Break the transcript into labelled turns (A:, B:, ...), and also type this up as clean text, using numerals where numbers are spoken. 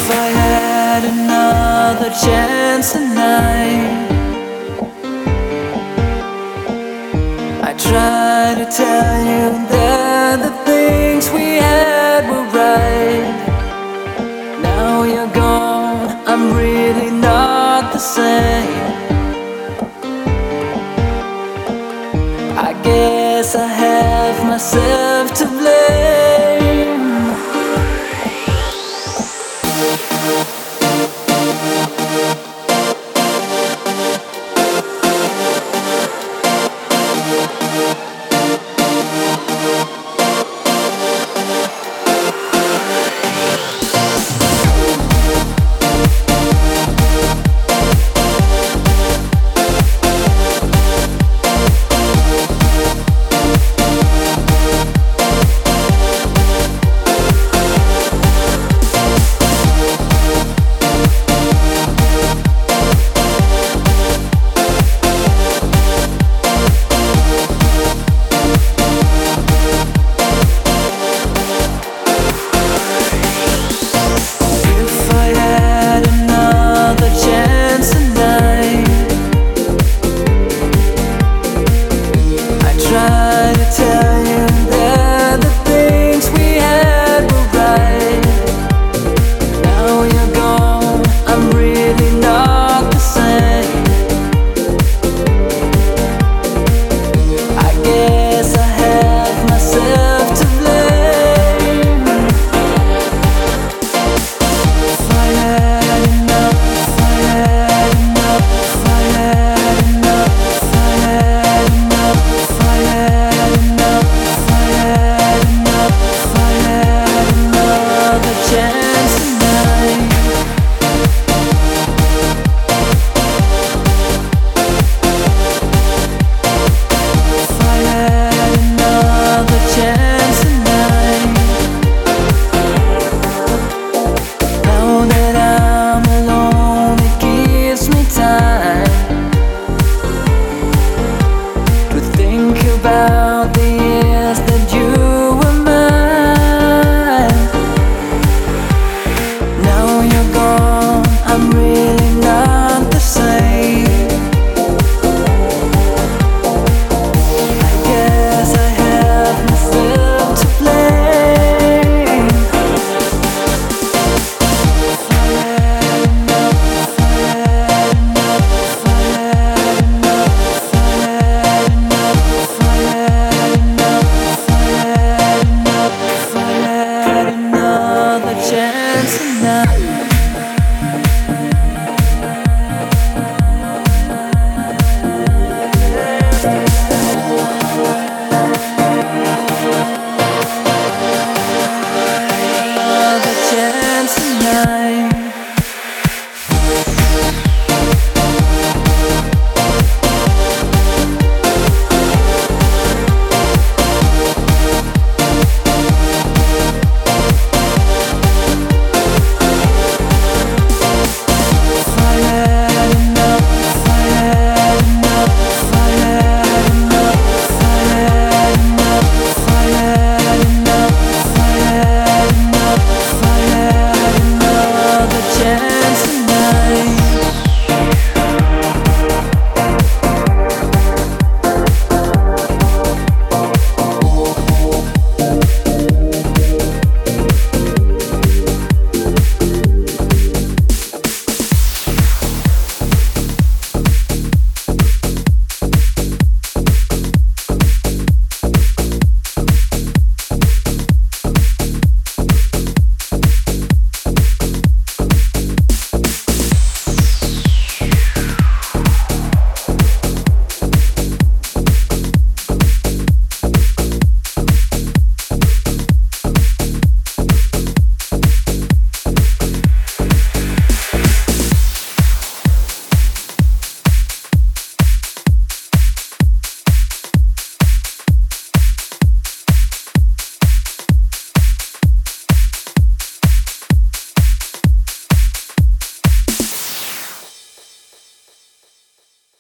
A: If I had another chance tonight, I try to tell you that the things we had were right. Now you're gone, I'm really not the same. I guess I have myself to blame. About the years that you were mine. Now you're gone, I'm really not the same. I guess I have myself to blame. If I had enough, if I had enough, if I had enough, if I had enough, if I had another chance tonight.